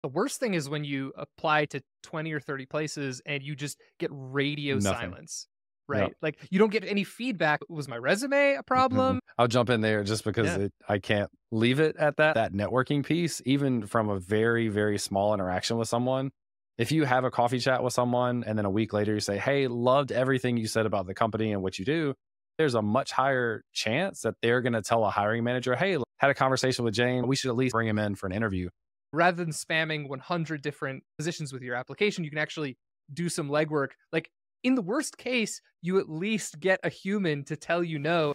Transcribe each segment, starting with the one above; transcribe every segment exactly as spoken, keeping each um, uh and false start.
The worst thing is when you apply to twenty or thirty places and you just get radio Nothing. silence, Yep. right? Like, you don't get any feedback. Was my resume a Mhm. problem? I'll jump in there just because Yeah. it I can't leave it at that. That networking piece, even from a very, very small interaction with someone, if you have a coffee chat with someone and then a week later you say, "Hey, loved everything you said about the company and what you do," there's a much higher chance that they're gonna tell a hiring manager, "Hey, had a conversation with Jane. We should at least bring him in for an interview." Rather than spamming one hundred different positions with your application, you can actually do some legwork. Like, in the worst case, you at least get a human to tell you no.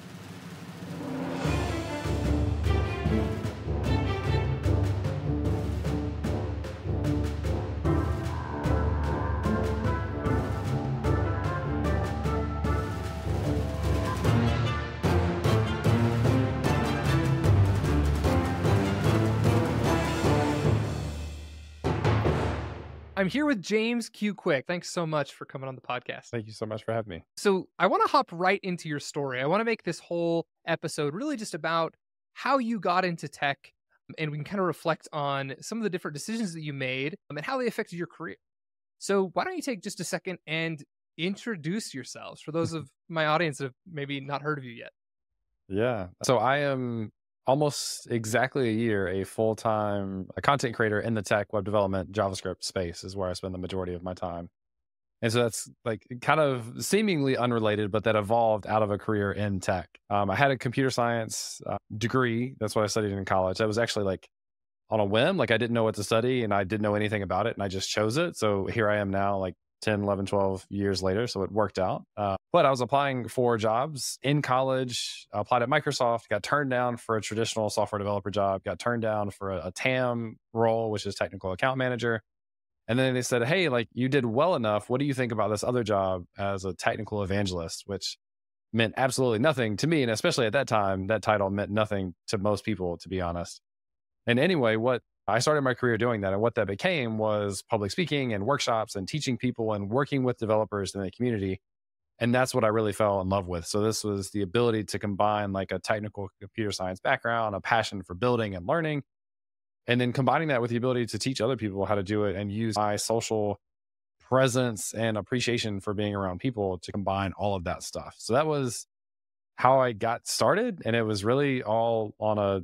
I'm here with James Q. Quick. Thanks so much for coming on the podcast. Thank you so much for having me. So, I want to hop right into your story. I want to make this whole episode really just about how you got into tech, and we can kind of reflect on some of the different decisions that you made um, and how they affected your career. So, why don't you take just a second and introduce yourselves for those of my audience that have maybe not heard of you yet? Yeah. So I am almost exactly a year a full-time a content creator in the tech, web development, JavaScript space is where I spend the majority of my time. And so that's like kind of seemingly unrelated, but that evolved out of a career in tech. Um, I had a computer science uh, degree. That's what I studied in college. That was actually like on a whim. Like I didn't know what to study and I didn't know anything about it and I just chose it. So here I am now, like ten, eleven, twelve years later. So it worked out. Uh, but I was applying for jobs in college, I applied at Microsoft, got turned down for a traditional software developer job, got turned down for a, a T A M role, which is technical account manager. And then they said, "Hey, like you did well enough. What do you think about this other job as a technical evangelist?" Which meant absolutely nothing to me. And especially at that time, that title meant nothing to most people, to be honest. And anyway, what I started my career doing that. And what that became was public speaking and workshops and teaching people and working with developers in the community. And that's what I really fell in love with. So this was the ability to combine like a technical computer science background, a passion for building and learning, and then combining that with the ability to teach other people how to do it and use my social presence and appreciation for being around people to combine all of that stuff. So that was how I got started. And it was really all on a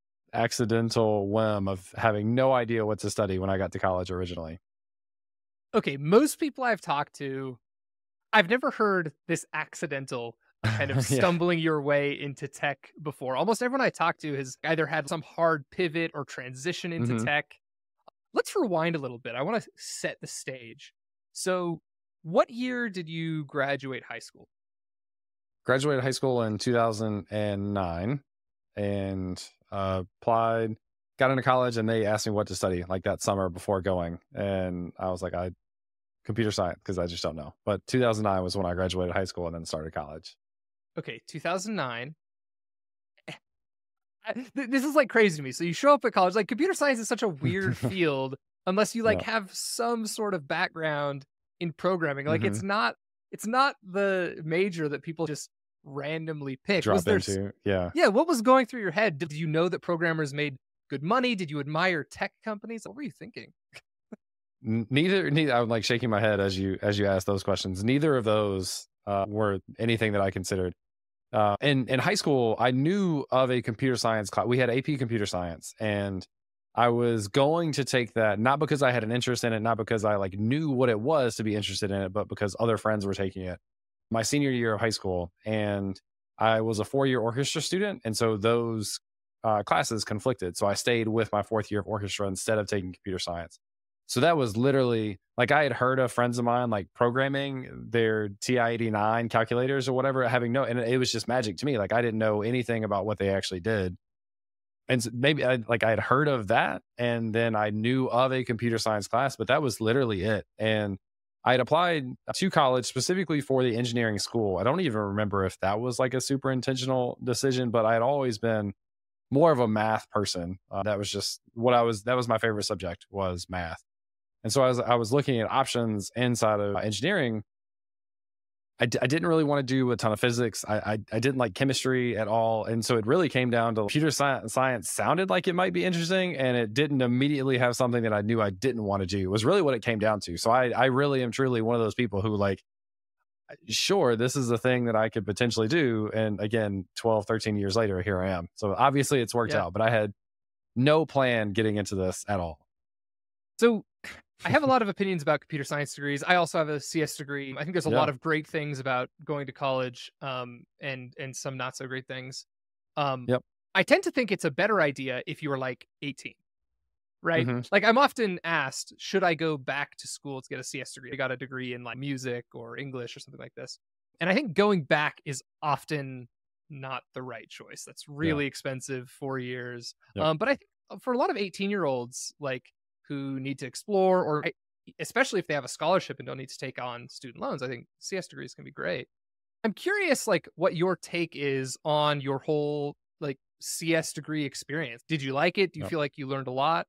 accidental whim of having no idea what to study when I got to college originally. Okay, most people I've talked to, I've never heard this accidental kind of Yeah. stumbling your way into tech before. Almost everyone I talk to has either had some hard pivot or transition into hmm tech. Let's rewind a little bit. I want to set the stage. So, what year did you graduate high school? Graduated high school in two thousand nine and uh, applied, got into college, and they asked me what to study like that summer before going. And I was like, I computer science because I just don't know. But two thousand nine was when I graduated high school and then started college. Okay, two thousand nine. I- th- This is like crazy to me. So, you show up at college, like computer science is such a weird field unless you like Yeah. have some sort of background in programming. Like hmm it's not it's not the major that people just randomly pick. Was Drop there s- into, yeah. Yeah, what was going through your head? Did you know that programmers made good money? Did you admire tech companies? What were you thinking? N- Neither, neither. I'm like shaking my head as you as you ask those questions. Neither of those uh, were anything that I considered. Uh, in in high school, I knew of a computer science class. We had A P computer science, and I was going to take that not because I had an interest in it, not because I like knew what it was to be interested in it, but because other friends were taking it. My senior year of high school, and I was a four year orchestra student, and so those uh, classes conflicted. So I stayed with my fourth year of orchestra instead of taking computer science. So that was literally like I had heard of friends of mine like programming their T I eighty-nine calculators or whatever, having no, and it was just magic to me. Like I didn't know anything about what they actually did. And so maybe I like I had heard of that and then I knew of a computer science class, but that was literally it. And I had applied to college specifically for the engineering school. I don't even remember if that was like a super intentional decision, but I had always been more of a math person. Uh, that was just what I was, that was my favorite subject was math. And so I was I was looking at options inside of engineering, I, d- I didn't really want to do a ton of physics. I, I I didn't like chemistry at all, and so it really came down to computer science. Science sounded like it might be interesting, and it didn't immediately have something that I knew I didn't want to do. It was really what it came down to. So I I really am truly one of those people who like, sure, this is a thing that I could potentially do, and again, twelve, thirteen years later, here I am. So obviously, it's worked Yeah. out, but I had no plan getting into this at all. So I have a lot of opinions about computer science degrees. I also have a C S degree. I think there's a Yeah. lot of great things about going to college, um, and and some not so great things. Um, Yep. I tend to think it's a better idea if you were like eighteen, right? hmm Like I'm often asked, should I go back to school to get a C S degree? I got a degree in like music or English or something like this. And I think going back is often not the right choice. That's Yeah. really expensive, four years. Yep. Um, but I think for a lot of eighteen year olds, like who need to explore, or I- especially if they have a scholarship and don't need to take on student loans, I think C S degrees can be great. I'm curious, like, what your take is on your whole like C S degree experience. Did you like it? Do you Yep. feel like you learned a lot?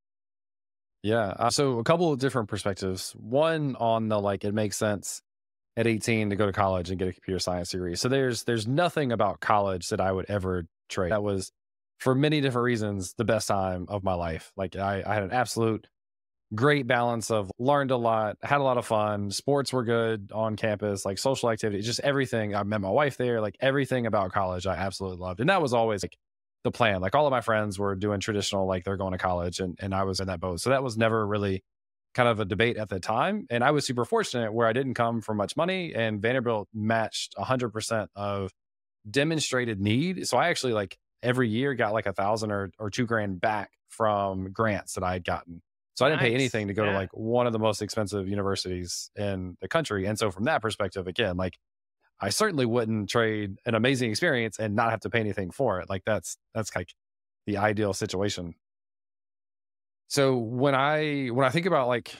Yeah. Uh, so a couple of different perspectives. One on the like, it makes sense at eighteen to go to college and get a computer science degree. So there's there's nothing about college that I would ever trade. That was for many different reasons the best time of my life. Like I, I had an absolute great balance of learned a lot, had a lot of fun. Sports were good on campus, like social activities, just everything. I met my wife there, like everything about college I absolutely loved. And that was always like the plan. Like all of my friends were doing traditional, like they're going to college, and, and I was in that boat. So that was never really kind of a debate at the time. And I was super fortunate where I didn't come from much money, and Vanderbilt matched one hundred percent of demonstrated need. So I actually like every year got like a thousand or, or two grand back from grants that I had gotten. So I didn't pay Nice. anything to go to Yeah. like one of the most expensive universities in the country. And so from that perspective, again, like I certainly wouldn't trade an amazing experience and not have to pay anything for it. Like that's that's like the ideal situation. So when I when I think about like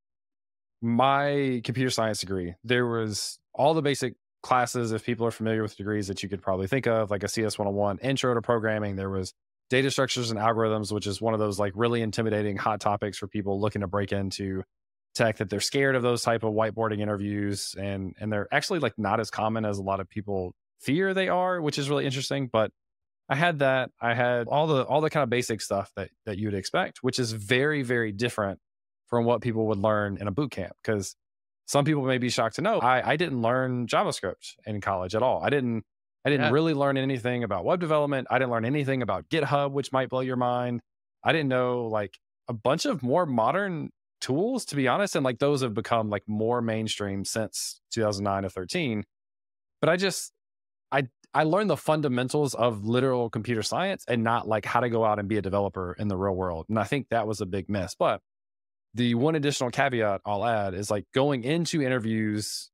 my computer science degree, there was all the basic classes, if people are familiar with degrees, that you could probably think of, like a C S one oh one intro to programming. There was data structures and algorithms, which is one of those like really intimidating hot topics for people looking to break into tech, that they're scared of those type of whiteboarding interviews, and and they're actually like not as common as a lot of people fear they are, which is really interesting. But I had that. I had all the all the kind of basic stuff that that you'd expect, which is very, very different from what people would learn in a boot camp. Because some people may be shocked to know I, I didn't learn JavaScript in college at all. I didn't I didn't Yeah. really learn anything about web development. I didn't learn anything about GitHub, which might blow your mind. I didn't know like a bunch of more modern tools, to be honest, and like those have become like more mainstream since two thousand nine to thirteen. But I just I I learned the fundamentals of literal computer science and not like how to go out and be a developer in the real world. And I think that was a big miss. But the one additional caveat I'll add is like going into interviews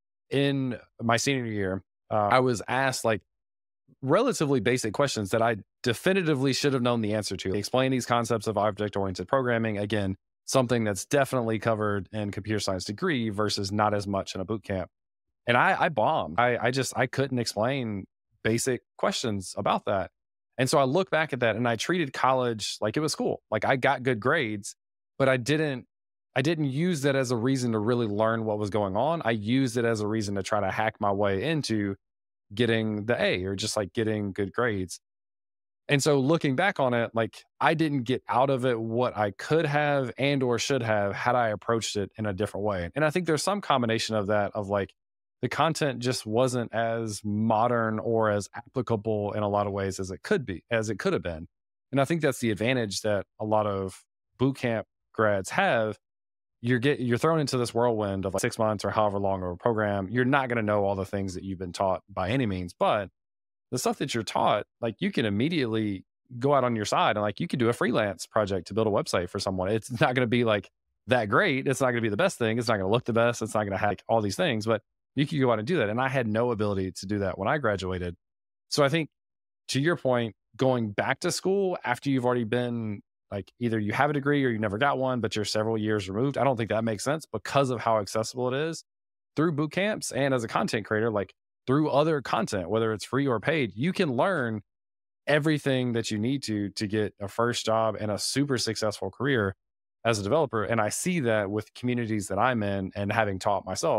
in my senior year, uh, I was asked like relatively basic questions that I definitively should have known the answer to. Explain these concepts of object oriented programming. Again, something that's definitely covered in computer science degree versus not as much in a boot camp. And I, I bombed. I, I just, I couldn't explain basic questions about that. And so I look back at that and I treated college like it was school. Like I got good grades, but I didn't, I didn't use that as a reason to really learn what was going on. I used it as a reason to try to hack my way into getting the A or just like getting good grades. And so looking back on it, like I didn't get out of it what I could have and or should have had I approached it in a different way. And I think there's some combination of that, of like the content just wasn't as modern or as applicable in a lot of ways as it could be, as it could have been. And I think that's the advantage that a lot of boot camp grads have. You're get you're thrown into this whirlwind of like six months or however long of a program. You're not going to know all the things that you've been taught by any means, but the stuff that you're taught, like you can immediately go out on your side and like you could do a freelance project to build a website for someone. It's not going to be like that great. It's not going to be the best thing. It's not going to look the best. It's not going to have like, all these things, but you could go out and do that. And I had no ability to do that when I graduated. So I think to your point, going back to school after you've already been like either you have a degree or you never got one, but you're several years removed, I don't think that makes sense because of how accessible it is through boot camps. And as a content creator, like through other content, whether it's free or paid, you can learn everything that you need to to get a first job and a super successful career as a developer. And I see that with communities that I'm in and having taught myself,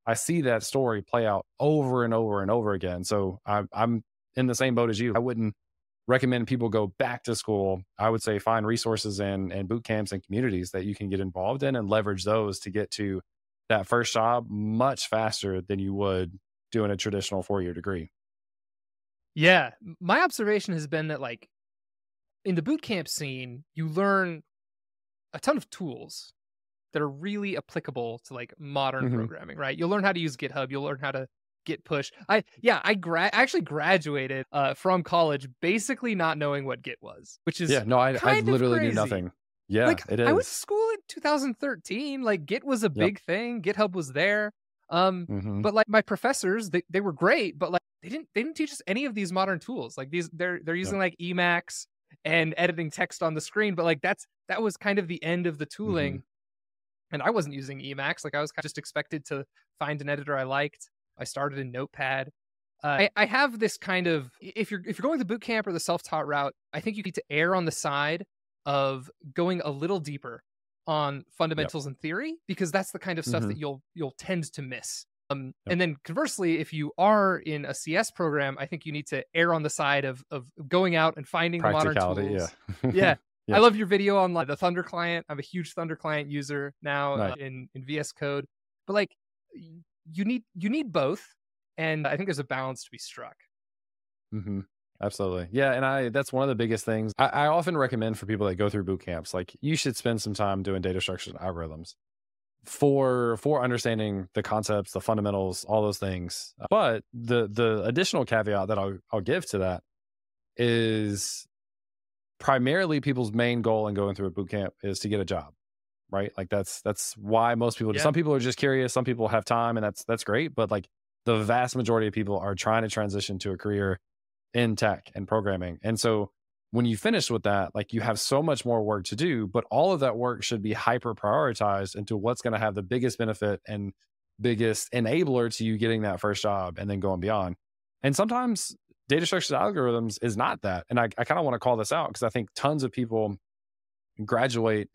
I see that story play out over and over and over again. So I, I'm in the same boat as you. I wouldn't recommend people go back to school. I would say find resources and and boot camps and communities that you can get involved in and leverage those to get to that first job much faster than you would doing a traditional four-year degree. Yeah. My observation has been that like in the boot camp scene, you learn a ton of tools that are really applicable to like modern hmm programming, right? You'll learn how to use GitHub. You'll learn how to Git push. I yeah, I gra- I actually graduated uh, from college basically not knowing what Git was, which is Yeah, no, I I kind of literally knew crazy. nothing. Yeah, Like it I went to is. school in two thousand thirteen. Like Git was a Yep. big thing. GitHub was there. Um, hmm but like my professors, they, they were great, but like they didn't they didn't teach us any of these modern tools. Like these they're they're Yep. using like Emacs and editing text on the screen, but like that's that was kind of the end of the hmm tooling. And I wasn't using Emacs. Like I was just expected to find an editor I liked. I started in Notepad. Uh, I, I have this kind of if you're if you're going the boot camp or the self-taught route, I think you need to err on the side of going a little deeper on Yep. fundamentals and theory because that's the kind of stuff hmm that you'll you'll tend to miss. Um, Yep. and then conversely, if you are in a C S program, I think you need to err on the side of of going out and finding the modern Practicality. tools. Yeah. Yeah, I Yep. love your video on like the Thunder client. I'm a huge Thunder client user now uh, Nice. in in V S Code, but like y- you need you need both, and I think there's a balance to be struck. hmm Absolutely. Yeah. And I, that's one of the biggest things I, I often recommend for people that go through boot camps. Like you should spend some time doing data structures and algorithms for, for understanding the concepts, the fundamentals, all those things. But the, the additional caveat that I'll, I'll give to that is primarily people's main goal in going through a boot camp is to get a job, right? Like that's, that's why most people do. Yeah. Some people are just curious. Some people have time and that's, that's great. But like the vast majority of people are trying to transition to a career in tech and programming. And so when you finish with that, like you have so much more work to do, but all of that work should be hyper prioritized into what's going to have the biggest benefit and biggest enabler to you getting that first job and then going beyond. And sometimes data structures and algorithms is not that. And I, I kind of want to call this out because I think tons of people graduate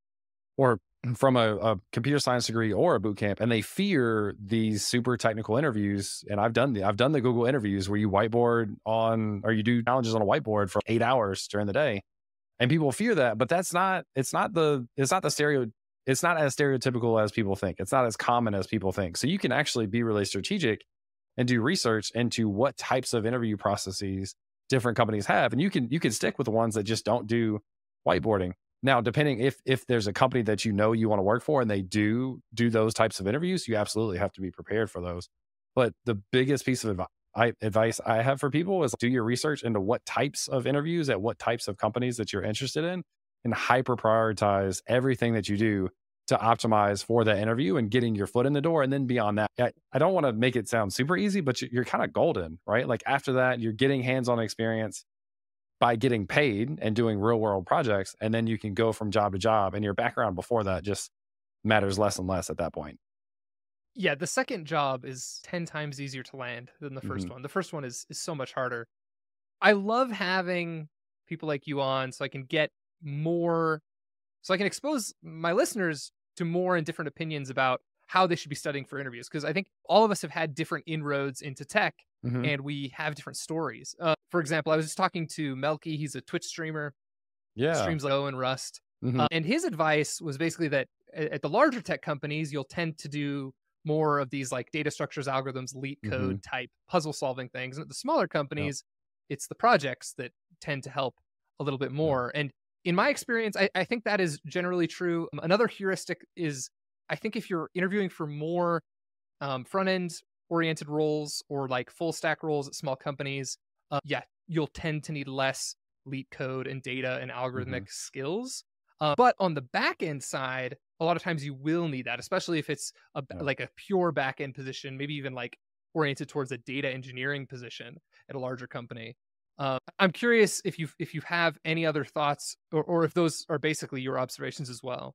or from a, a computer science degree or a boot camp, and they fear these super technical interviews. And I've done the I've done the Google interviews where you whiteboard on or you do challenges on a whiteboard for eight hours during the day, and people fear that. But that's not it's not the it's not the stereo it's not as stereotypical as people think. It's not as common as people think. So you can actually be really strategic and do research into what types of interview processes different companies have, and you can you can stick with the ones that just don't do whiteboarding. Now, depending if if there's a company that you know you want to work for and they do do those types of interviews, you absolutely have to be prepared for those. But the biggest piece of advi- I, advice I have for people is do your research into what types of interviews at what types of companies that you're interested in, and hyper prioritize everything that you do to optimize for that interview and getting your foot in the door. And then beyond that, I, I don't want to make it sound super easy, but you- you're kind of golden, right? Like after that, you're getting hands-on experience by getting paid and doing real world projects. And then you can go from job to job, and your background before that just matters less and less at that point. Yeah, the second job is ten times easier to land than the first hmm one. The first one is is so much harder. I love having people like you on so I can get more so I can expose my listeners to more and different opinions about how they should be studying for interviews because I think all of us have had different inroads into tech hmm and we have different stories. Uh, for example, I was just talking to Melky. He's a Twitch streamer, Yeah. streams like Go and Rust. hmm Uh, and his advice was basically that a- at the larger tech companies, you'll tend to do more of these like data structures, algorithms, leak hmm code type puzzle solving things. And at the smaller Yep. companies, it's the projects that tend to help a little bit Yep. more. And in my experience, I, I think that is generally true. Um, Another heuristic is I think if you're interviewing for more um, front end oriented roles or like full stack roles at small companies, uh, yeah, you'll tend to need less leak code and data and hmm algorithmic skills. Uh, but on the back end side, a lot of times you will need that, especially if it's a, Yep. like a pure back end position, maybe even like oriented towards a data engineering position at a larger company. Uh, I'm curious if you if you have any other thoughts, or, or if those are basically your observations as well.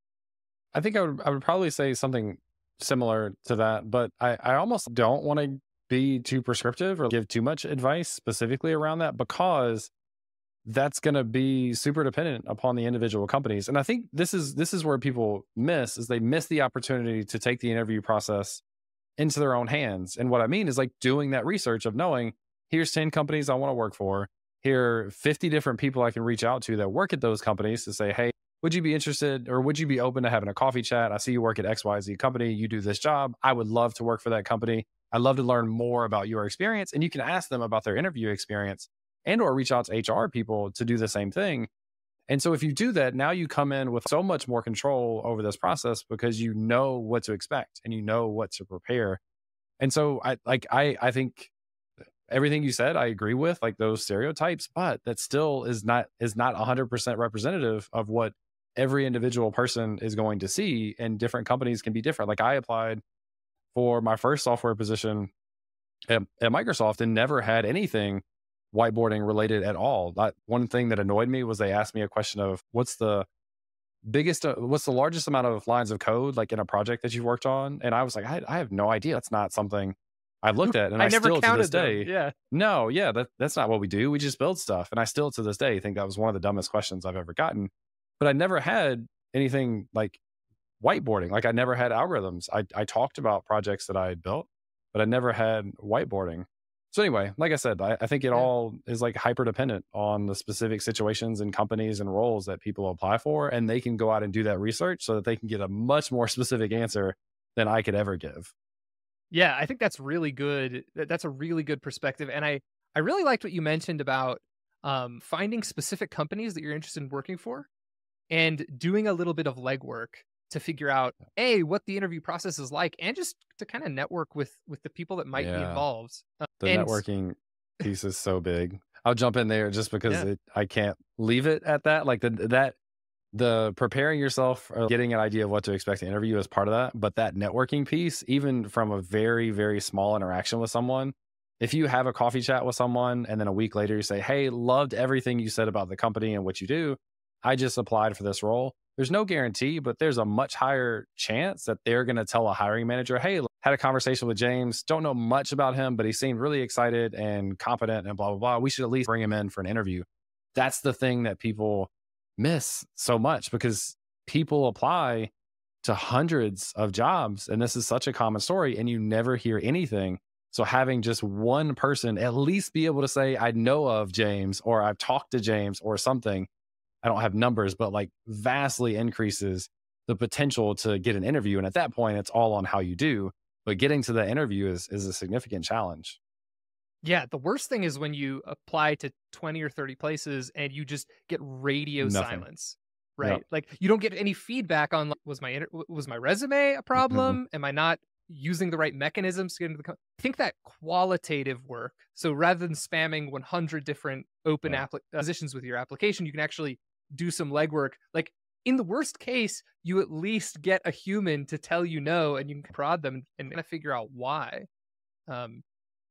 I think I would I would probably say something similar to that, but I, I almost don't want to be too prescriptive or give too much advice specifically around that because that's going to be super dependent upon the individual companies. And I think this is this is where people miss is they miss the opportunity to take the interview process into their own hands. And what I mean is like doing that research of knowing here's ten companies I want to work for. Here are fifty different people I can reach out to that work at those companies to say, hey, would you be interested or would you be open to having a coffee chat? I see you work at X Y Z company. You do this job. I would love to work for that company. I'd love to learn more about your experience. And you can ask them about their interview experience and or reach out to H R people to do the same thing. And so if you do that, now you come in with so much more control over this process because you know what to expect and you know what to prepare. And so I like I I think everything you said, I agree with, like those stereotypes, but that still is not is not one hundred percent representative of what every individual person is going to see, and different companies can be different. Like I applied for my first software position at, at Microsoft and never had anything whiteboarding related at all. That one thing that annoyed me was they asked me a question of what's the biggest, uh, what's the largest amount of lines of code like in a project that you've worked on? And I was like, I, I have no idea. That's not something I looked at, and I, I never still to counted this day, them. Yeah. no, yeah, that, that's not what we do. We just build stuff. And I still to this day think that was one of the dumbest questions I've ever gotten. But I never had anything like whiteboarding. Like I never had algorithms. I, I talked about projects that I had built, but I never had whiteboarding. So anyway, like I said, I, I think it Yeah. all is like hyper dependent on the specific situations and companies and roles that people apply for. And they can go out and do that research so that they can get a much more specific answer than I could ever give. Yeah, I think that's really good. That- That's a really good perspective. And I, I really liked what you mentioned about um, finding specific companies that you're interested in working for and doing a little bit of legwork to figure out, A, what the interview process is like, and just to kind of network with with the people that might be Yeah. involved. Uh, The and- networking piece is so big. I'll jump in there just because Yeah. it, I can't leave it at that. Like the that the preparing yourself, or getting an idea of what to expect in an interview is part of that. But that networking piece, even from a very, very small interaction with someone, if you have a coffee chat with someone and then a week later you say, hey, loved everything you said about the company and what you do. I just applied for this role. There's no guarantee, but there's a much higher chance that they're going to tell a hiring manager, hey, had a conversation with James, don't know much about him, but he seemed really excited and competent and blah, blah, blah. We should at least bring him in for an interview. That's the thing that people miss so much, because people apply to hundreds of jobs. And this is such a common story, and you never hear anything. So having just one person at least be able to say, I know of James, or I've talked to James or something. I don't have numbers, but like vastly increases the potential to get an interview. And at that point, it's all on how you do. But getting to that interview is is a significant challenge. Yeah, the worst thing is when you apply to twenty or thirty places and you just get radio Nothing. silence, right? Yep. Like you don't get any feedback on, like, was my inter- was my resume a problem? Am I not using the right mechanisms to get into the co- I think that qualitative work. So rather than spamming one hundred different open Yeah. appli- positions with your application, you can actually do some legwork. Like in the worst case, you at least get a human to tell you no, and you can prod them and kind of figure out why. Um,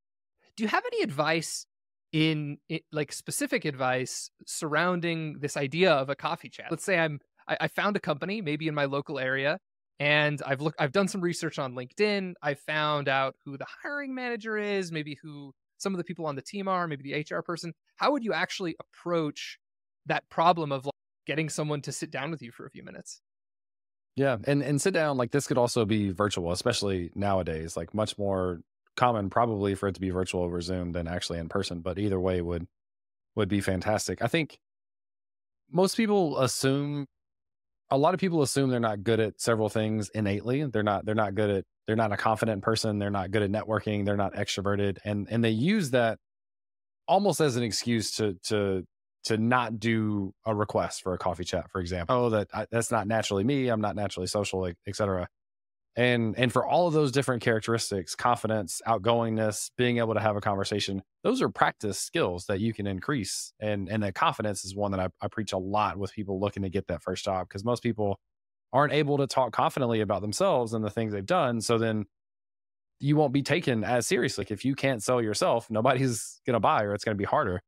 do you have any advice in, i- like specific advice surrounding this idea of a coffee chat? Let's say I'm I, I found a company maybe in my local area, and I've looked I've done some research on LinkedIn. I found out who the hiring manager is, maybe who some of the people on the team are, maybe the H R person. How would you actually approach that problem of like getting someone to sit down with you for a few minutes? Yeah. And and sit down, like this could also be virtual, especially nowadays, like much more common probably for it to be virtual over Zoom than actually in person. But either way would would be fantastic. I think most people assume a lot of people assume they're not good at several things innately. They're not, they're not good at, they're not a confident person. They're not good at networking. They're not extroverted. And, and they use that almost as an excuse to, to, to not do a request for a coffee chat, for example. Oh, that I, that's not naturally me. I'm not naturally social, et et cetera. And, and for all of those different characteristics, confidence, outgoingness, being able to have a conversation, those are practice skills that you can increase. And, and that confidence is one that I, I preach a lot with people looking to get that first job, because most people aren't able to talk confidently about themselves and the things they've done. So then you won't be taken as seriously. If you can't sell yourself, nobody's going to buy, or it's going to be harder.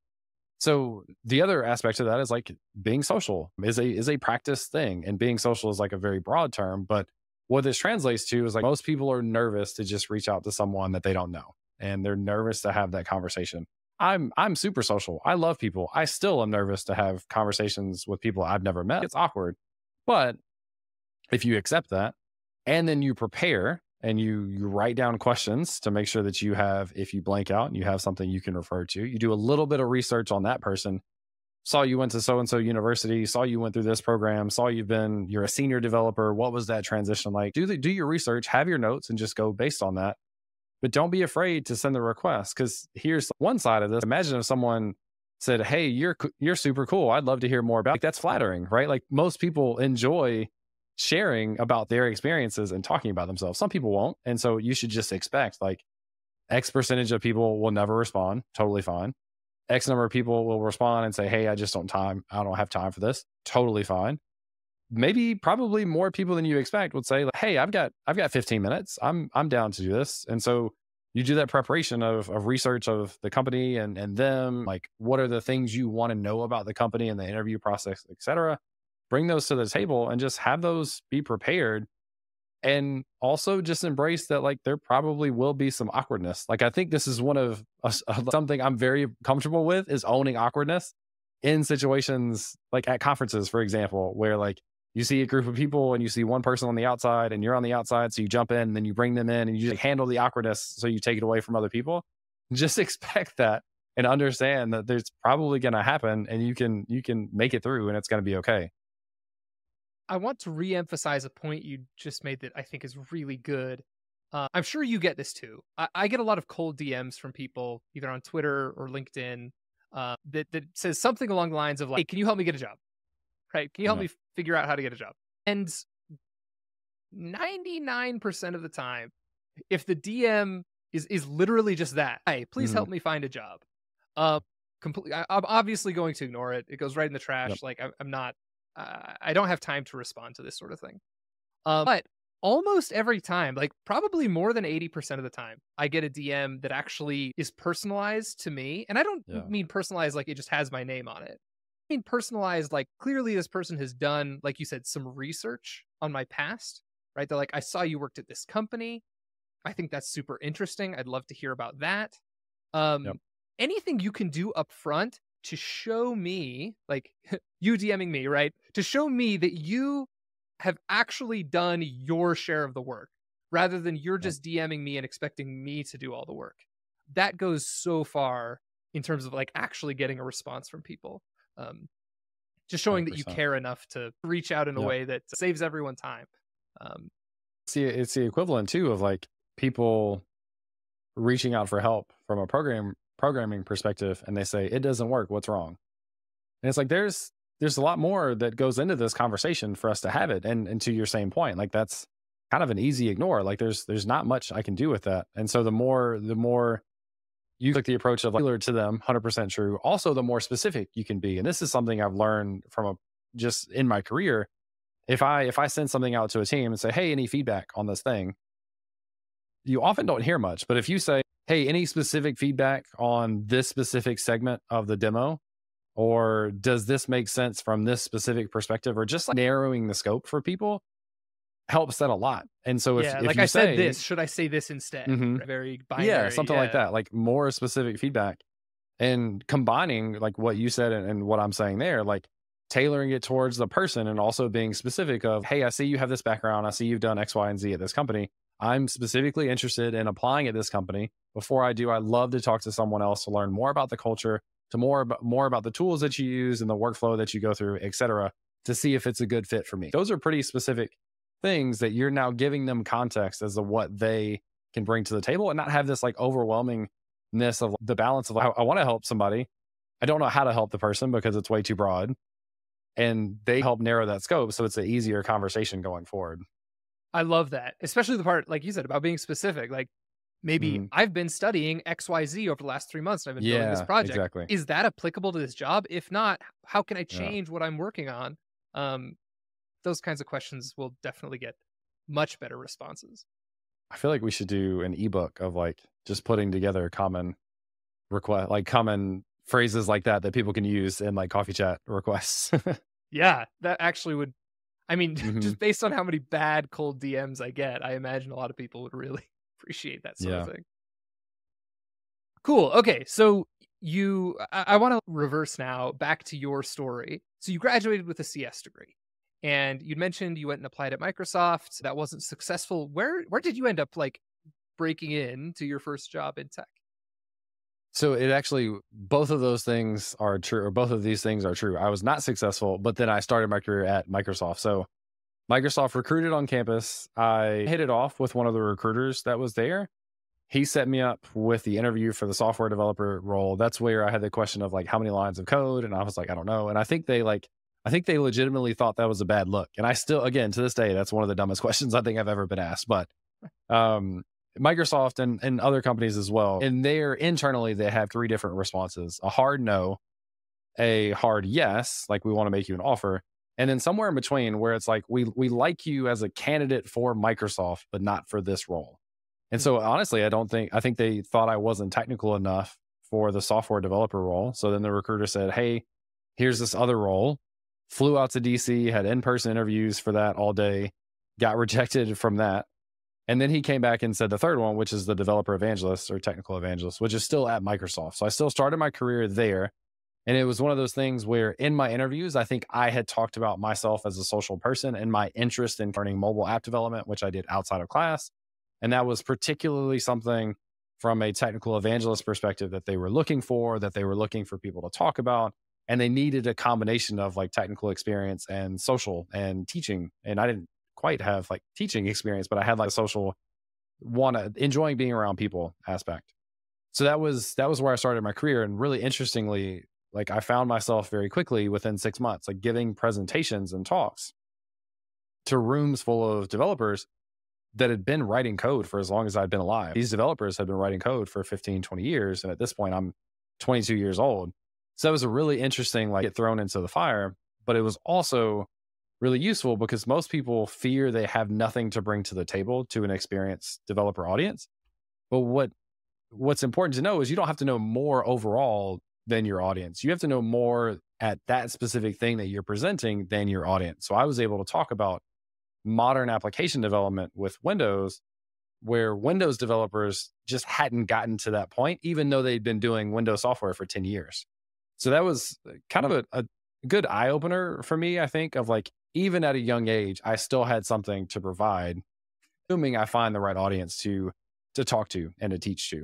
So the other aspect of that is like being social is a, is a practice thing. And being social is like a very broad term, but what this translates to is like most people are nervous to just reach out to someone that they don't know, and they're nervous to have that conversation. I'm I'm super social. I love people. I still am nervous to have conversations with people I've never met. It's awkward. But if you accept that and then you prepare and you you write down questions to make sure that you have, if you blank out and you have something you can refer to, you do a little bit of research on that person. Saw you went to so and so university, saw you went through this program, saw you've been, you're a senior developer. What was that transition like? Do the, do your research, have your notes, and just go based on that. But don't be afraid to send the request, because here's one side of this. Imagine if someone said, "Hey, you're you're super cool. I'd love to hear more about." Like, that's flattering, right? Like, most people enjoy sharing about their experiences and talking about themselves. Some people won't, and so you should just expect like X percentage of people will never respond. Totally fine. X number of people will respond and say, "Hey, I just don't time. I don't have time for this." Totally fine. Maybe probably more people than you expect would say, like, "Hey, I've got I've got fifteen minutes. I'm I'm down to do this." And so you do that preparation of of research of the company and and them, like what are the things you want to know about the company and the interview process, et cetera. Bring those to the table and just have those be prepared. And also just embrace that, like, there probably will be some awkwardness. Like, I think this is one of uh, something I'm very comfortable with, is owning awkwardness in situations like at conferences, for example, where like you see a group of people and you see one person on the outside and you're on the outside. So you jump in and then you bring them in and you just handle the awkwardness. So you take it away from other people. Just expect that and understand that there's probably going to happen, and you can, you can make it through and it's going to be okay. I want to re-emphasize a point you just made that I think is really good. Uh, I'm sure you get this too. I, I get a lot of cold D Ms from people, either on Twitter or LinkedIn, uh, that, that says something along the lines of like, "Hey, can you help me get a job? Right? Can you help Yeah. me figure out how to get a job?" And ninety-nine percent of the time, if the D M is is literally just that, "Hey, please Mm-hmm. help me find a job," uh, completely, I, I'm obviously going to ignore it. It goes right in the trash. Yep. Like, I, I'm not, uh, I don't have time to respond to this sort of thing. Um, but almost every time, like probably more than eighty percent of the time, I get a D M that actually is personalized to me. And I don't Yeah. mean personalized like it just has my name on it. I mean personalized like clearly this person has done, like you said, some research on my past, right? They're like, "I saw you worked at this company. I think that's super interesting. I'd love to hear about that." Um, Yep. Anything you can do up front to show me, like you DMing me, right? To show me that you have actually done your share of the work rather than you're Yep. just DMing me and expecting me to do all the work. That goes so far in terms of like actually getting a response from people. Um, just showing that you one hundred percent. care enough to reach out in a Yep. way that saves everyone time. Um, See, it's the equivalent too of like people reaching out for help from a program programming perspective, and they say it doesn't work. What's wrong? And it's like there's there's a lot more that goes into this conversation for us to have it. And and to your same point, like that's kind of an easy ignore. Like there's there's not much I can do with that. And so the more the more you took the approach of like tailored to them, one hundred percent true. Also, the more specific you can be. And this is something I've learned from a just in my career. If I if I send something out to a team and say, "Hey, any feedback on this thing?" You often don't hear much. But if you say, "Hey, any specific feedback on this specific segment of the demo? Or does this make sense from this specific perspective?" Or just like narrowing the scope for people helps that a lot. And so if, yeah, if like you I say, said this, should I say this instead? Mhm. Very binary. Yeah, something like yeah. that, like more specific feedback, and combining like what you said and, and what I'm saying there, like tailoring it towards the person and also being specific of, "Hey, I see you have this background. I see you've done X, Y, and Z at this company. I'm specifically interested in applying at this company. Before I do, I'd love to talk to someone else to learn more about the culture, to more about more about the tools that you use and the workflow that you go through, et cetera, to see if it's a good fit for me." Those are pretty specific things that you're now giving them context as to what they can bring to the table, and not have this like overwhelmingness of the balance of, I, I want to help somebody. I don't know how to help the person because it's way too broad. And they help narrow that scope. So it's an easier conversation going forward. I love that, especially the part, like you said, about being specific. Like maybe Mhm. I've been studying X Y Z over the last three months and I've been building this Yeah, project. exactly. Is that applicable to this job? If not, how can I Yeah. change what I'm working on? Um, those kinds of questions will definitely get much better responses. I feel like we should do an ebook of like just putting together common request, like common phrases like that that people can use in like coffee chat requests. Yeah, that actually would. I mean, Mhm. just based on how many bad cold D Ms I get, I imagine a lot of people would really appreciate that sort Yeah. of thing. Cool. Okay, so you, I, I want to reverse now back to your story. So you graduated with a C S degree, And you'd mentioned you went and applied at Microsoft. That wasn't successful. Where where did you end up like breaking in to your first job in tech? So it actually, both of those things are true, or both of these things are true. I was not successful, but then I started my career at Microsoft. So Microsoft recruited on campus. I hit it off with one of the recruiters that was there. He set me up with the interview for the software developer role. That's where I had the question of like, how many lines of code? And I was like, I don't know. And I think they like, I think they legitimately thought that was a bad look. And I still, again, to this day, that's one of the dumbest questions I think I've ever been asked. But um, Microsoft and, and other companies as well, and they're internally, they have three different responses: a hard no, a hard yes, like we want to make you an offer, and then somewhere in between where it's like, we we like you as a candidate for Microsoft, but not for this role. And so honestly, I don't think, I think they thought I wasn't technical enough for the software developer role. So then the recruiter said, hey, here's this other role. Flew out to D C, had in-person interviews for that all day, got rejected from that. And then he came back and said the third one, which is the developer evangelist or technical evangelist, which is still at Microsoft. So I still started my career there. And it was one of those things where in my interviews, I think I had talked about myself as a social person and my interest in learning mobile app development, which I did outside of class. And that was particularly something from a technical evangelist perspective that they were looking for, that they were looking for people to talk about. And they needed a combination of like technical experience and social and teaching. And I didn't quite have like teaching experience, but I had like a social want to enjoying being around people aspect. So that was, that was where I started my career. And really interestingly, like I found myself very quickly within six months, like giving presentations and talks to rooms full of developers that had been writing code for as long as I'd been alive. These developers had been writing code for fifteen, twenty years. And at this point, I'm twenty-two years old. So that was a really interesting, like, get thrown into the fire, but it was also really useful because most people fear they have nothing to bring to the table to an experienced developer audience. But what what's important to know is you don't have to know more overall than your audience. You have to know more at that specific thing that you're presenting than your audience. So I was able to talk about modern application development with Windows, where Windows developers just hadn't gotten to that point, even though they'd been doing Windows software for ten years. So that was kind of a, a good eye opener for me, I think, of like, even at a young age, I still had something to provide, assuming I find the right audience to to talk to and to teach to.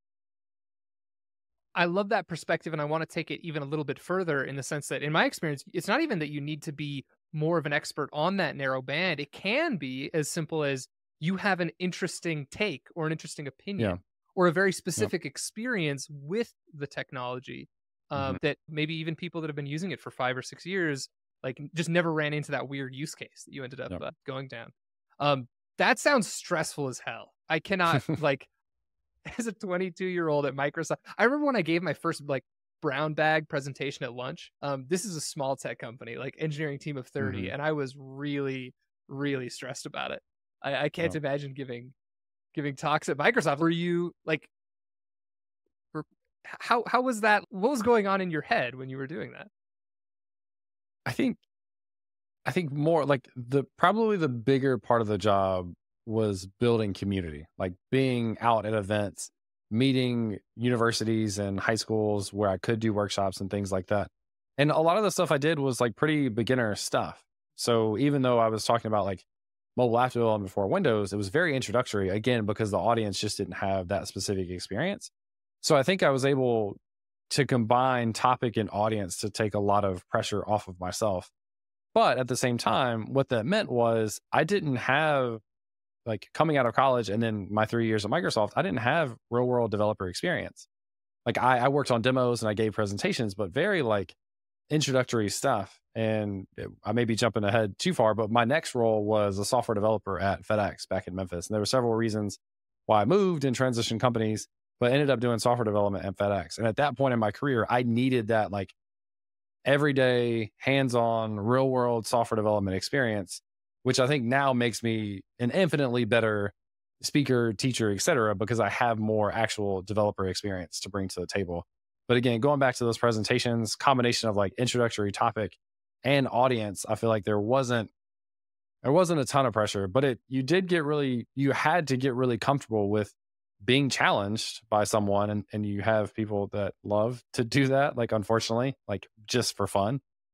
I love that perspective, and I want to take it even a little bit further in the sense that, in my experience, it's not even that you need to be more of an expert on that narrow band. It can be as simple as you have an interesting take or an interesting opinion Yeah. or a very Yep. specific experience with the technology um, Mhm. that maybe even people that have been using it for five or six years, like, just never ran into that weird use case that you ended up Yep. uh, going down. Um, that sounds stressful as hell. I cannot, like, as a twenty-two year old at Microsoft. I remember when I gave my first like brown bag presentation at lunch. Um, this is a small tech company, like engineering team of thirty, Mhm. and I was really, really stressed about it. I, I can't Yep. imagine giving giving talks at Microsoft. Were you like, were, how how was that? What was going on in your head when you were doing that? I think I think more like the probably the bigger part of the job was building community, like being out at events, meeting universities and high schools where I could do workshops and things like that. And a lot of the stuff I did was like pretty beginner stuff. So even though I was talking about like mobile app development before Windows, it was very introductory, again, because the audience just didn't have that specific experience. So I think I was able to combine topic and audience to take a lot of pressure off of myself. But at the same time, what that meant was I didn't have, like, coming out of college and then my three years at Microsoft, I didn't have real world developer experience. Like I, I worked on demos and I gave presentations, but very like introductory stuff. And it, I may be jumping ahead too far, but my next role was a software developer at FedEx back in Memphis. And there were several reasons why I moved and transitioned companies, but ended up doing software development at FedEx. And at that point in my career, I needed that like everyday, hands-on, real-world software development experience, which I think now makes me an infinitely better speaker, teacher, et cetera, because I have more actual developer experience to bring to the table. But again, going back to those presentations, combination of like introductory topic and audience, I feel like there wasn't there wasn't a ton of pressure, but it you did get really you had to get really comfortable with being challenged by someone, and, and you have people that love to do that, like unfortunately, like just for fun.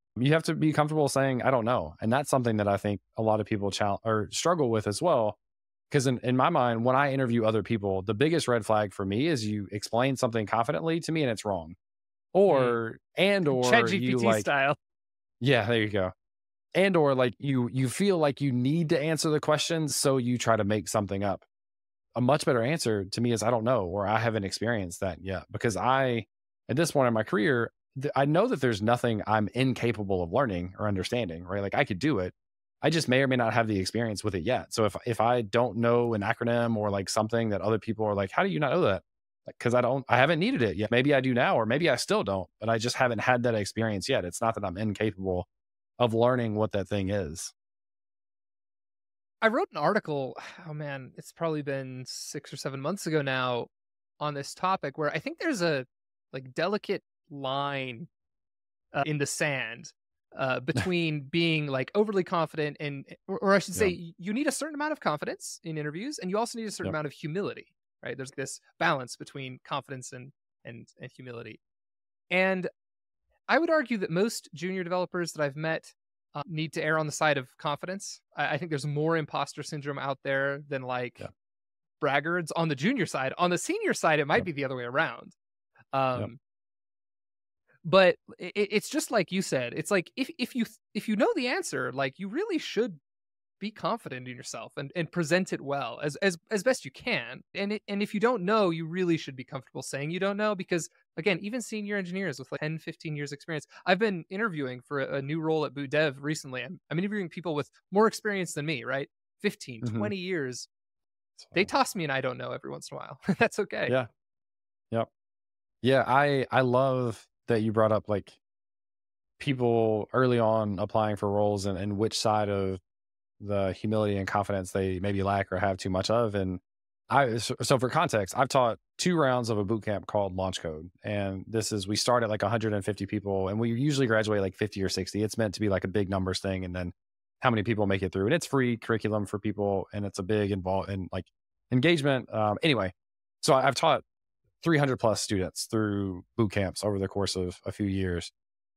You have to be comfortable saying, I don't know. And that's something that I think a lot of people chal- or struggle with as well. Because in, in my mind, when I interview other people, the biggest red flag for me is you explain something confidently to me and it's wrong. Mm. Or, and, or you ChatGPT like, style. yeah, there you go. And, or like you, you feel like you need to answer the question. So you try to make something up. A much better answer to me is, I don't know, or I haven't experienced that yet. Because I, at this point in my career, th- I know that there's nothing I'm incapable of learning or understanding, right? Like I could do it. I just may or may not have the experience with it yet. So if if I don't know an acronym or like something that other people are like, how do you not know that? Because I don't, I haven't needed it yet. Maybe I do now, or maybe I still don't, but I just haven't had that experience yet. It's not that I'm incapable of learning what that thing is. I wrote an article, oh man, it's probably been six or seven months ago now on this topic where I think there's a like delicate line uh, in the sand uh, between being like overly confident and, or, or I should Yeah. say, you need a certain amount of confidence in interviews, and you also need a certain Yep. amount of humility, right? There's this balance between confidence and and and humility, and I would argue that most junior developers that I've met uh, need to err on the side of confidence. I, I think there's more imposter syndrome out there than like Yeah. braggarts on the junior side. On the senior side, it might Yep. be the other way around. Yep. Um, but it, it's just like you said. It's like if if you if you know the answer, like you really should be confident in yourself and, and present it well as, as as best you can. And it, and if you don't know, you really should be comfortable saying you don't know, because again, even senior engineers with like ten, fifteen years experience, I've been interviewing for a, a new role at Boot Dev recently. I'm, I'm interviewing people with more experience than me, right? fifteen, Mm-hmm. twenty years. They So, toss me an I don't know every once in a while. That's okay. yeah. Yep. Yeah. I, I love that you brought up like people early on applying for roles and, and which side of the humility and confidence they maybe lack or have too much of. And I, so, so for context, I've taught two rounds of a boot camp called Launch Code. And this is, we start at like one hundred fifty people and we usually graduate like fifty or sixty. It's meant to be like a big numbers thing. And then how many people make it through, and it's free curriculum for people. And it's a big involved in like engagement. Um, anyway, so I- I've taught three hundred plus students through boot camps over the course of a few years.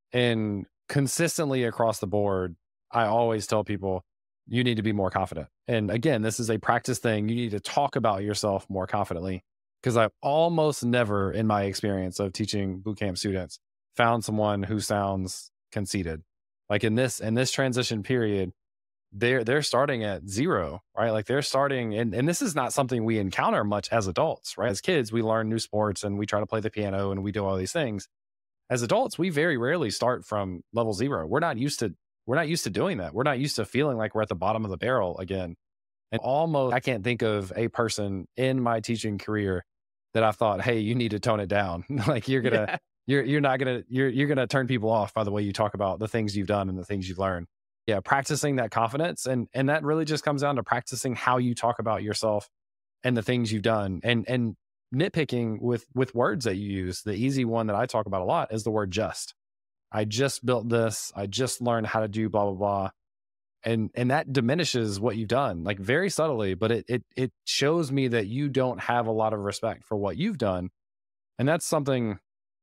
And consistently across the board, I always tell people, you need to be more confident. And again, this is a practice thing. You need to talk about yourself more confidently. Because I've almost never, in my experience of teaching bootcamp students, found someone who sounds conceited. Like in this in this transition period, they're they're starting at zero, right? Like they're starting, and, and this is not something we encounter much as adults, right? As kids, we learn new sports and we try to play the piano and we do all these things. As adults, we very rarely start from level zero. We're not used to we're not used to doing that. We're not used to feeling like we're at the bottom of the barrel again. And almost I can't think of a person in my teaching career that I thought, hey, you need to tone it down. Like you're gonna Yeah. you're you're not gonna you're you're gonna turn people off by the way you talk about the things you've done and the things you've learned. Yeah, practicing that confidence, and and that really just comes down to practicing how you talk about yourself and the things you've done, and and nitpicking with with words that you use. The easy one that I talk about a lot is the word just. I just built this. I just learned how to do blah blah blah, and and that diminishes what you've done, like very subtly, but it it it shows me that you don't have a lot of respect for what you've done, and that's something.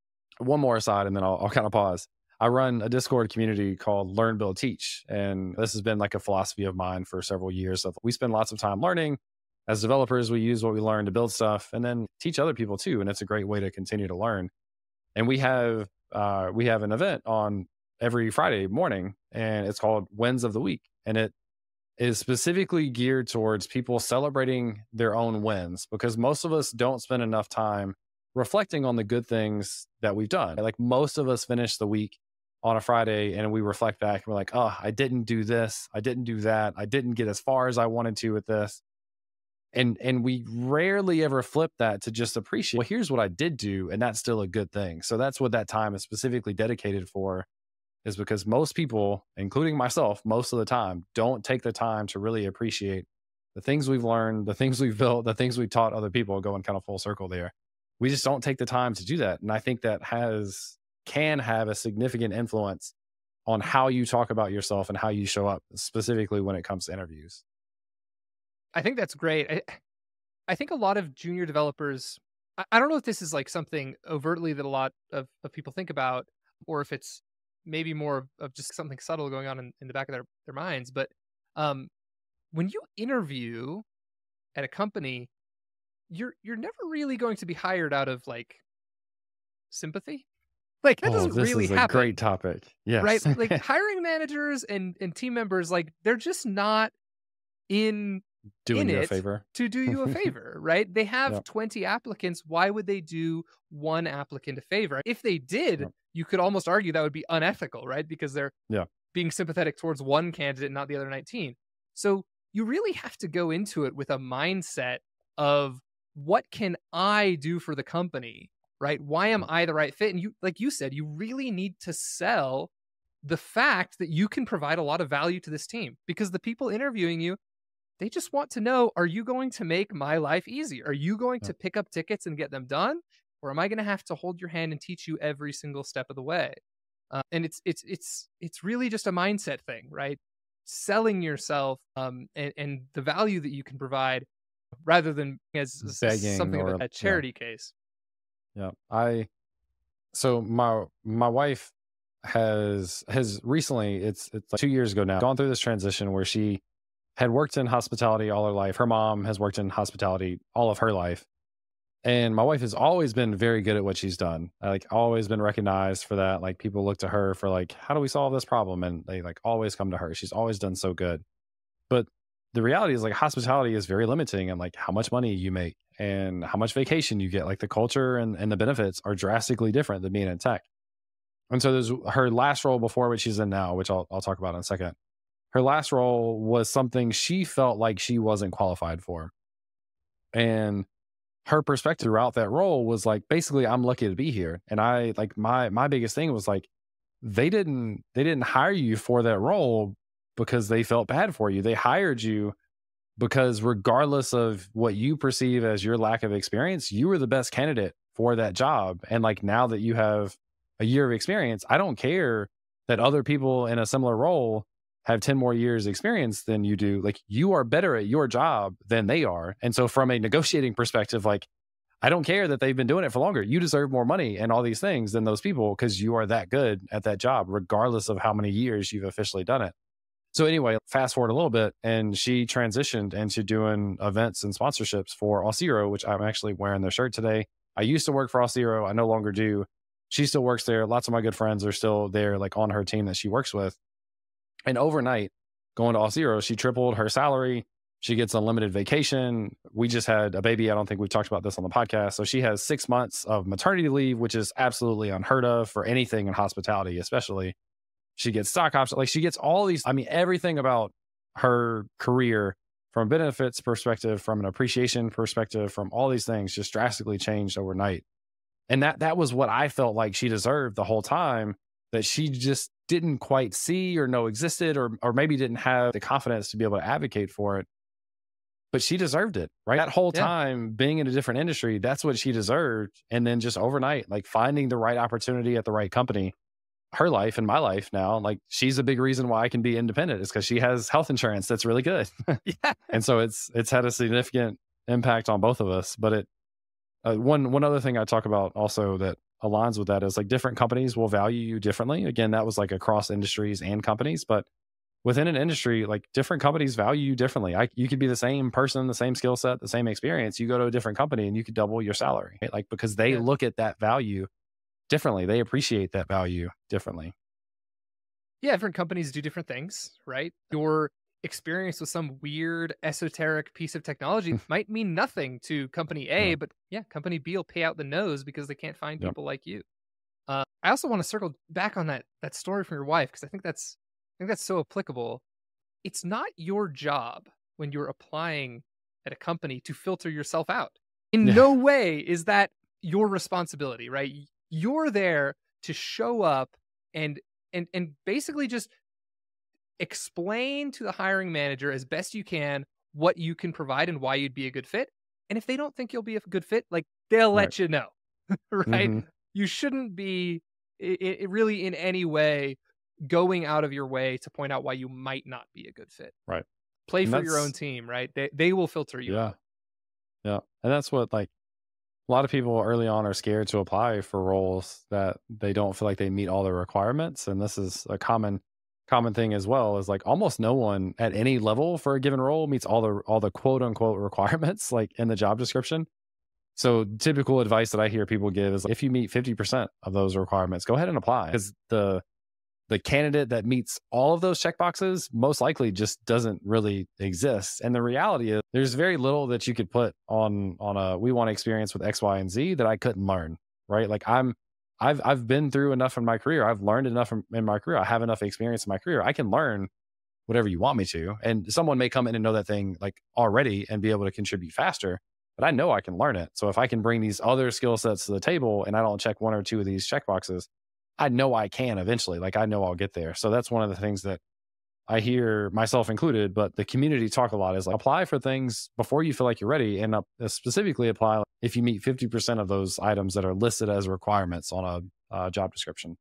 One more aside, and then I'll, I'll kind of pause. I run a Discord community called Learn, Build, Teach. And this has been like a philosophy of mine for several years. Of we spend lots of time learning. As developers, we use what we learn to build stuff and then teach other people too. And it's a great way to continue to learn. And we have uh, we have an event on every Friday morning, and it's called Wins of the Week. And it is specifically geared towards people celebrating their own wins, because most of us don't spend enough time reflecting on the good things that we've done. Like most of us finish the week on a Friday and we reflect back and we're like, oh, I didn't do this. I didn't do that. I didn't get as far as I wanted to with this. And and we rarely ever flip that to just appreciate, well, here's what I did do, and that's still a good thing. So that's what that time is specifically dedicated for, is because most people, including myself, most of the time, don't take the time to really appreciate the things we've learned, the things we've built, the things we've taught other people, going kind of full circle there. We just don't take the time to do that. And I think that has can have a significant influence on how you talk about yourself and how you show up, specifically when it comes to interviews. I think that's great. I, I think a lot of junior developers, I, I don't know if this is like something overtly that a lot of, of people think about, or if it's maybe more of, of just something subtle going on in, in the back of their, their minds. But um, when you interview at a company, you're you're never really going to be hired out of like sympathy. Like that Oh, doesn't this really is a happen, great topic. right? Yes. Like hiring managers and and team members, like they're just not in Doing in you a it favor. to do you a favor, right? They have Yep. twenty applicants. Why would they do one applicant a favor? If they did, Yep. you could almost argue that would be unethical, right? Because they're Yeah. being sympathetic towards one candidate, not the other nineteen. So you really have to go into it with a mindset of what can I do for the company, right? Why am I the right fit? And you, like you said, you really need to sell the fact that you can provide a lot of value to this team, because the people interviewing you, they just want to know, are you going to make my life easy? Are you going Yeah. to pick up tickets and get them done? Or am I going to have to hold your hand and teach you every single step of the way? Uh, and it's it's it's it's really just a mindset thing, right? Selling yourself um, and, and the value that you can provide, rather than as, as Begging something of or a, a yeah. charity case. Yeah. I so my my wife has has recently, it's it's like two years ago now, gone through this transition where she had worked in hospitality all her life. Her mom has worked in hospitality all of her life. And my wife has always been very good at what she's done. Like always been recognized for that. Like people look to her for like, how do we solve this problem? And they like always come to her. She's always done so good. But the reality is like hospitality is very limiting, and like how much money you make and how much vacation you get. Like the culture and, and the benefits are drastically different than being in tech. And so there's her last role before what she's in now, which I'll I'll talk about in a second. Her last role was something she felt like she wasn't qualified for. And her perspective throughout that role was like, basically, I'm lucky to be here. And I like my my biggest thing was like, they didn't they didn't hire you for that role because they felt bad for you. They hired you because regardless of what you perceive as your lack of experience, you were the best candidate for that job. And like now that you have a year of experience, I don't care that other people in a similar role have ten more years experience than you do. Like you are better at your job than they are. And so from a negotiating perspective, like I don't care that they've been doing it for longer. You deserve more money and all these things than those people because you are that good at that job, regardless of how many years you've officially done it. So anyway, fast forward a little bit, and she transitioned into doing events and sponsorships for Auth0, which I'm actually wearing their shirt today. I used to work for Auth0. I no longer do. She still works there. Lots of my good friends are still there, like on her team that she works with. And overnight, going to Auth0, she tripled her salary. She gets unlimited vacation. We just had a baby. I don't think we've talked about this on the podcast. So she has six months of maternity leave, which is absolutely unheard of for anything in hospitality, especially. She gets stock options. Like she gets all these, I mean, everything about her career from a benefits perspective, from an appreciation perspective, from all these things just drastically changed overnight. And that that was what I felt like she deserved the whole time, that she just didn't quite see or know existed, or or maybe didn't have the confidence to be able to advocate for it. But she deserved it, right? That whole Yeah. time being in a different industry, that's what she deserved. And then just overnight, like finding the right opportunity at the right company, her life and my life now, like she's a big reason why I can be independent, is because she has health insurance that's really good. Yeah. And so it's it's had a significant impact on both of us. But it uh, one one other thing I talk about also that aligns with that is like different companies will value you differently. Again, that was like across industries and companies, but within an industry, like different companies value you differently. I, you could be the same person, the same skill set, the same experience. You go to a different company and you could double your salary, right? Like because they Yeah. look at that value differently. They appreciate that value differently. Yeah, different companies do different things, right? Your experience with some weird esoteric piece of technology might mean nothing to company A, Yeah. but yeah, company B will pay out the nose because they can't find Yep. people like you. Uh, I also want to circle back on that that story from your wife, because I think that's I think that's so applicable. It's not your job when you're applying at a company to filter yourself out. In Yeah. no way is that your responsibility, right? You're there to show up and and and basically just explain to the hiring manager as best you can what you can provide and why you'd be a good fit. And if they don't think you'll be a good fit, like they'll Right. let you know, right? Mhm. You shouldn't be i i really in any way going out of your way to point out why you might not be a good fit. Right. Play And for your that's- own team, right? They they will filter you Yeah. out. Yeah. And that's what like A lot of people early on are scared to apply for roles that they don't feel like they meet all the requirements. And this is a common common thing as well, is like almost no one at any level for a given role meets all the all the quote unquote requirements like in the job description. So typical advice that I hear people give is, if you meet fifty percent of those requirements, go ahead and apply, because the the candidate that meets all of those checkboxes most likely just doesn't really exist. And the reality is there's very little that you could put on on a we want experience with X, Y, and Z that I couldn't learn, right? Like I'm I've I've been through enough in my career. I've learned enough in, in my career. I have enough experience in my career. I can learn whatever you want me to. And someone may come in and know that thing like already and be able to contribute faster, but I know I can learn it. So if I can bring these other skill sets to the table and I don't check one or two of these checkboxes, I know I can eventually. Like I know I'll get there. So that's one of the things that I hear, myself included, but the community talk a lot, is like, apply for things before you feel like you're ready, and uh, specifically apply if you meet fifty percent of those items that are listed as requirements on a uh, job description.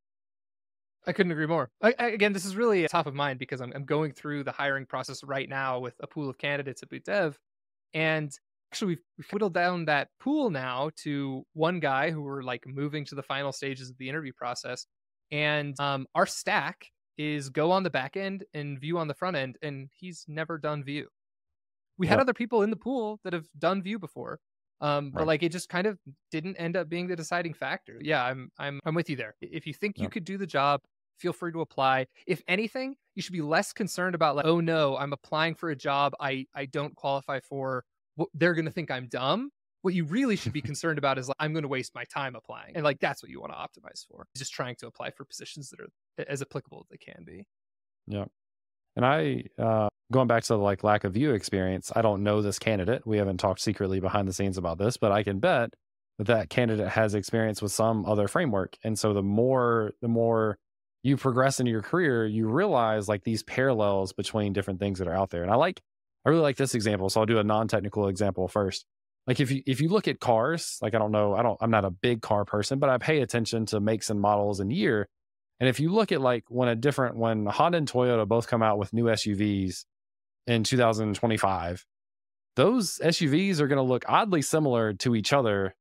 I couldn't agree more. I, I, again, this is really top of mind because I'm, I'm going through the hiring process right now with a pool of candidates at Boot Dev. And actually, we've, we've whittled down that pool now to one guy who we're like moving to the final stages of the interview process. And um, our stack is Go on the back end and Vue on the front end. And he's never done Vue. We had Yep. other people in the pool that have done Vue before. Um, but Right. like it just kind of didn't end up being the deciding factor. Yeah, I'm I'm I'm with you there. If you think you Yep. could do the job, feel free to apply. If anything, you should be less concerned about like, oh no, I'm applying for a job I I don't qualify for. What they're going to think I'm dumb. What you really should be concerned about is like, I'm going to waste my time applying, and like that's what you want to optimize for. Just trying to apply for positions that are as applicable as they can be. Yeah. And I, uh, going back to the like lack of Vue experience, I don't know this candidate. We haven't talked secretly behind the scenes about this, but I can bet that that candidate has experience with some other framework. And so the more, the more you progress in your career, you realize like these parallels between different things that are out there. And I like, I really like this example. So I'll do a non-technical example first. Like if you, if you look at cars, like, I don't know, I don't, I'm not a big car person, but I pay attention to makes and models and year. And if you look at like when a different, when Honda and Toyota both come out with new S U Vs in two thousand twenty-five, those S U Vs are going to look oddly similar to each other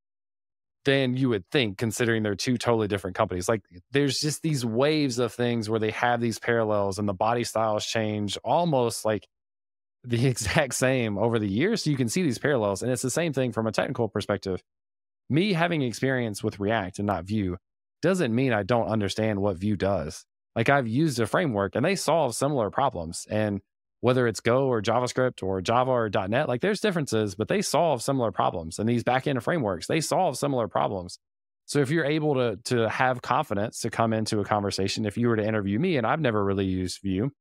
than you would think, considering they're two totally different companies. Like there's just these waves of things where they have these parallels and the body styles change almost like the exact same over the years. So you can see these parallels. And it's the same thing from a technical perspective. Me having experience with React and not Vue doesn't mean I don't understand what Vue does. Like I've used a framework and they solve similar problems. And whether it's Go or JavaScript or Java or .NET, like there's differences, but they solve similar problems. And these backend frameworks, they solve similar problems. So if you're able to, to have confidence to come into a conversation, if you were to interview me and I've never really used Vue,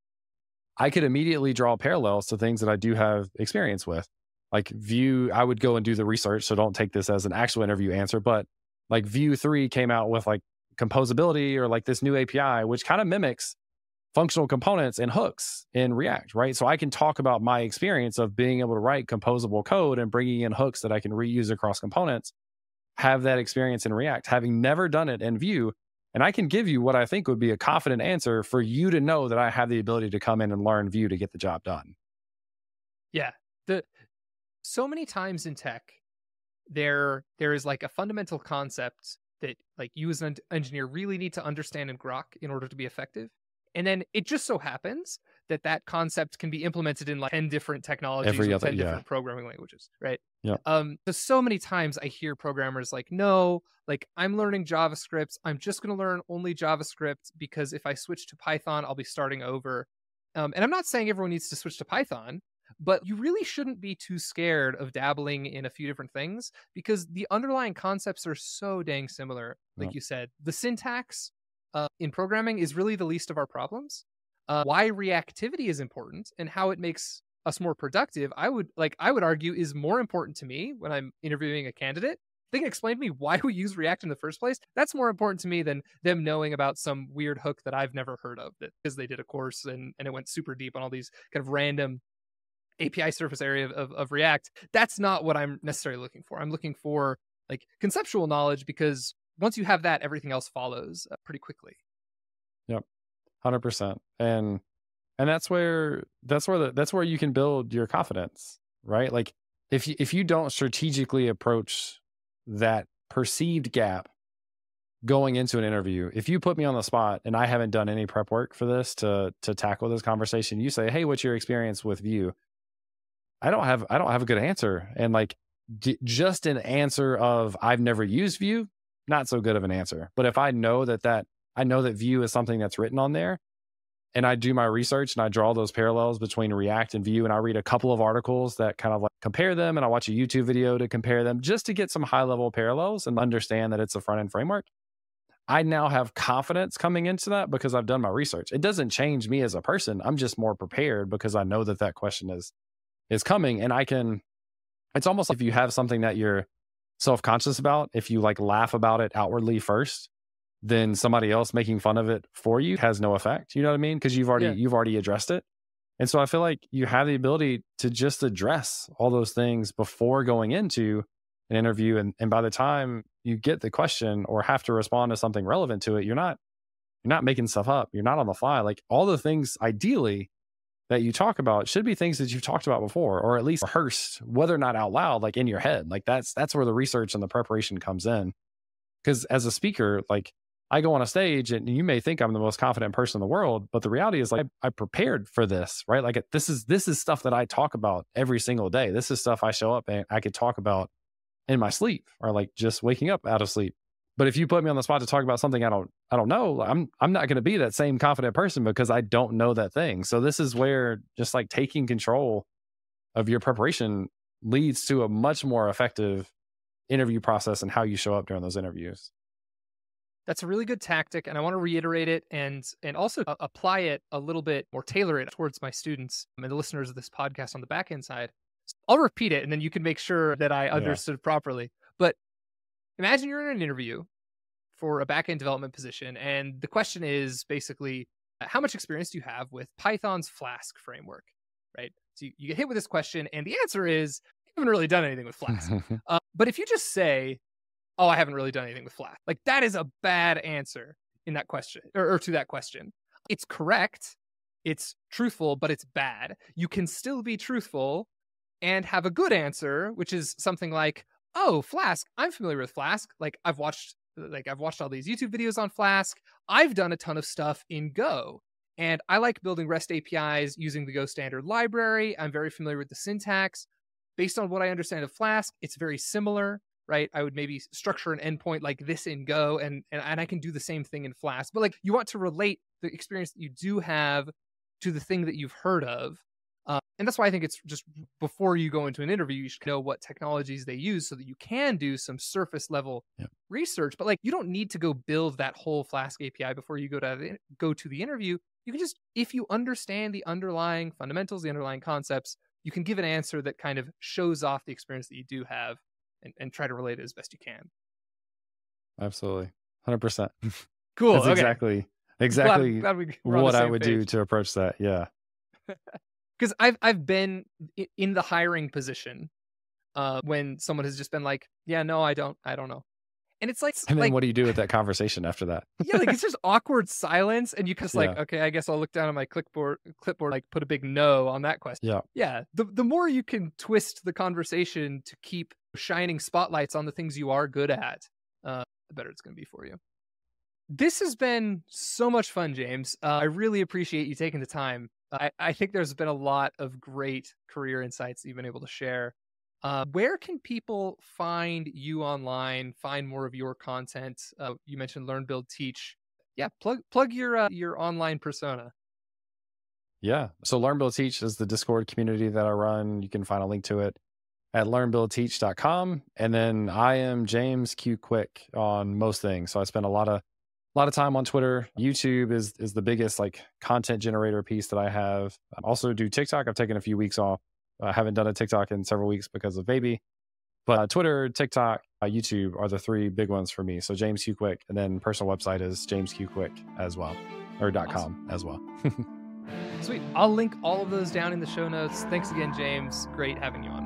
I could immediately draw parallels to things that I do have experience with. Like Vue, I would go and do the research. So don't take this as an actual interview answer, but like Vue three came out with like composability or like this new A P I, which kind of mimics functional components and hooks in React, right? So I can talk about my experience of being able to write composable code and bringing in hooks that I can reuse across components, have that experience in React, having never done it in Vue. And I can give you what I think would be a confident answer for you to know that I have the ability to come in and learn Vue to get the job done. Yeah. The so many times in tech, there there is like a fundamental concept that like you as an engineer really need to understand in Grok in order to be effective. And then it just so happens that that concept can be implemented in like ten different technologies Every with other- ten yeah. different programming languages, right? Yeah. Um, so so many times I hear programmers like, no, like I'm learning JavaScript. I'm just going to learn only JavaScript because if I switch to Python, I'll be starting over. Um, and I'm not saying everyone needs to switch to Python, but you really shouldn't be too scared of dabbling in a few different things because the underlying concepts are so dang similar. Like Yeah. you said, the syntax uh, in programming is really the least of our problems. Uh, why reactivity is important and how it makes us more productive, I would like I would argue is more important to me when I'm interviewing a candidate. They can explain to me why we use React in the first place. That's more important to me than them knowing about some weird hook that I've never heard of that because they did a course and, and it went super deep on all these kind of random A P I surface area of, of React. That's not what I'm necessarily looking for. I'm looking for like conceptual knowledge because once you have that, everything else follows uh, pretty quickly. Yep. one hundred percent. And and that's where that's where the, that's where you can build your confidence, right? Like if you if you don't strategically approach that perceived gap going into an interview. If you put me on the spot and I haven't done any prep work for this to to tackle this conversation, you say, "Hey, what's your experience with Vue?" I don't have I don't have a good answer. And like d- just an answer of I've never used Vue, not so good of an answer. But if I know that that I know that Vue is something that's written on there, and I do my research and I draw those parallels between React and Vue, and I read a couple of articles that kind of like compare them, and I watch a YouTube video to compare them just to get some high level parallels and understand that it's a front end framework, I now have confidence coming into that because I've done my research. It doesn't change me as a person. I'm just more prepared because I know that that question is is coming, and I can, it's almost like if you have something that you're self-conscious about, if you like laugh about it outwardly first, then somebody else making fun of it for you has no effect. You know what I mean? Because you've already, Yeah. you've already addressed it. And so I feel like you have the ability to just address all those things before going into an interview. And, and by the time you get the question or have to respond to something relevant to it, you're not, you're not making stuff up. You're not on the fly. Like all the things ideally that you talk about should be things that you've talked about before, or at least rehearsed, whether or not out loud, like in your head. Like that's, that's where the research and the preparation comes in. Because as a speaker, like I go on a stage and you may think I'm the most confident person in the world, but the reality is like I, I prepared for this, right? Like this is, this is stuff that I talk about every single day. This is stuff I show up and I could talk about in my sleep or like just waking up out of sleep. But if you put me on the spot to talk about something I don't, I don't know, I'm, I'm not going to be that same confident person because I don't know that thing. So this is where just like taking control of your preparation leads to a much more effective interview process and how you show up during those interviews. That's a really good tactic, and I want to reiterate it and and also uh, apply it a little bit or tailor it towards my students and the listeners of this podcast on the back end side. I'll repeat it, and then you can make sure that I understood yeah. properly. But imagine you're in an interview for a back end development position, and the question is basically, how much experience do you have with Python's Flask framework, right? So you, you get hit with this question, and the answer is, you haven't really done anything with Flask. uh, but if you just say, oh, I haven't really done anything with Flask, like that is a bad answer in that question or, or to that question. It's correct, it's truthful, but it's bad. You can still be truthful and have a good answer, which is something like, oh, Flask, I'm familiar with Flask. Like I've watched, like I've watched all these YouTube videos on Flask. I've done a ton of stuff in Go, and I like building REST A P Is using the Go standard library. I'm very familiar with the syntax. Based on what I understand of Flask, it's very similar, right? I would maybe structure an endpoint like this in Go, and, and, and I can do the same thing in Flask. But like you want to relate the experience that you do have to the thing that you've heard of. Uh, and that's why I think it's just before you go into an interview, you should know what technologies they use so that you can do some surface level yep. research. But like, you don't need to go build that whole Flask A P I before you go to the, go to the interview. You can just, if you understand the underlying fundamentals, the underlying concepts, you can give an answer that kind of shows off the experience that you do have and, and try to relate it as best you can. Absolutely. one hundred percent. Cool. That's okay. exactly, exactly glad, glad we what I would page. do to approach that. Yeah. Because I've I've been in the hiring position uh, when someone has just been like, yeah, no, I don't, I don't know, and it's like, and then like, what do you do with that conversation after that? yeah, like it's just awkward silence, and you just like, yeah. okay, I guess I'll look down at my clipboard, clipboard, like put a big no on that question. Yeah, yeah. The the more you can twist the conversation to keep shining spotlights on the things you are good at, uh, the better it's going to be for you. This has been so much fun, James. Uh, I really appreciate you taking the time. I, I think there's been a lot of great career insights that you've been able to share. Uh, where can people find you online, find more of your content? Uh, you mentioned Learn, Build, Teach. Yeah, plug plug your uh, your online persona. Yeah, so Learn, Build, Teach is the Discord community that I run. You can find a link to it at learn build teach dot com. And then I am James Q Quick on most things. So I spend a lot of A lot of time on Twitter. YouTube is is the biggest like content generator piece that I have. I also do TikTok. I've taken a few weeks off. I haven't done a TikTok in several weeks because of baby. But uh, Twitter, TikTok, uh, YouTube are the three big ones for me. So James Q Quick, and then personal website is James Q Quick as well, or awesome. .com as well. Sweet. I'll link all of those down in the show notes. Thanks again, James. Great having you on.